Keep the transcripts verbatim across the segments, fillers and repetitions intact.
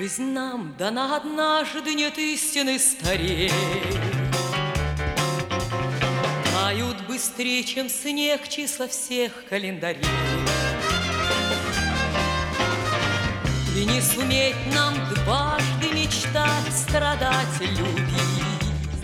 Жизнь нам дана однажды, нет истины старей. Тают быстрее, чем снег, числа всех календарей. И не суметь нам дважды мечтать, страдать, любить.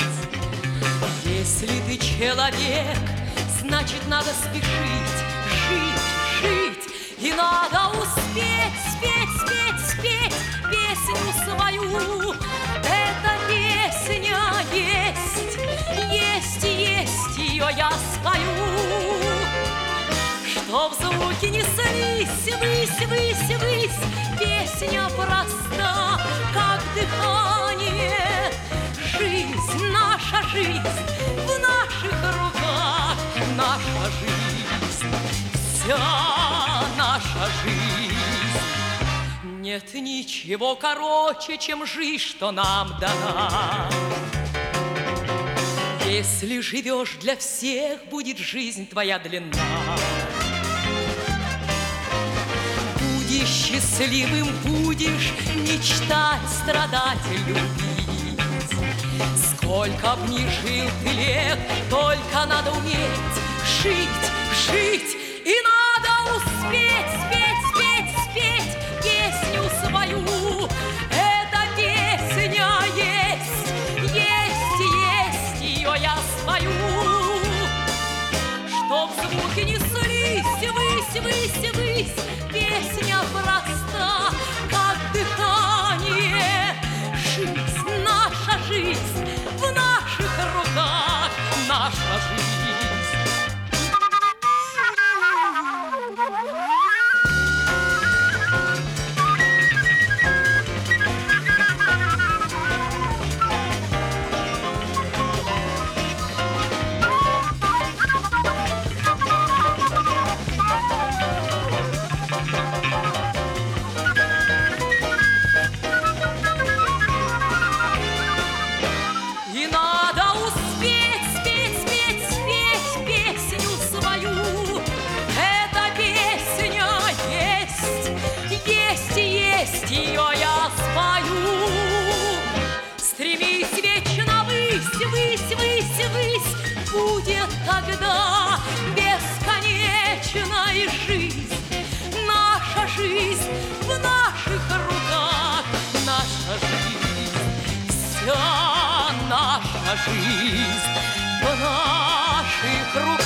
Если ты человек, значит, надо спешить, жить, жить. И надо успеть, спеть, спеть, спеть песню свою. Эта песня есть, есть, есть, ее я спою. Чтоб звуки неслись, высь, высь, высь, песня проста, как дыхание. Жизнь, наша жизнь в наших руках, наша жизнь, вся наша жизнь. Нет ничего короче, чем жизнь, что нам дана. Если живешь для всех, будет жизнь твоя длинна. Будешь счастливым, будешь мечтать, страдать, любить. Сколько б ни жил ты лет, только надо уметь жить, жить. И надо успеть, спеть, спеть, спеть песню свою. Эта песня есть, есть, есть, ее я спою. Чтоб звуки неслись, высь, высь, высь, песня проста, как дыхание. Жизнь, наша жизнь в наших руках, наша жизнь. Ее я спою. Стремись вечно высь, высь, высь, высь, будет тогда бесконечная жизнь. Наша жизнь в наших руках, наша жизнь, вся наша жизнь в наших руках.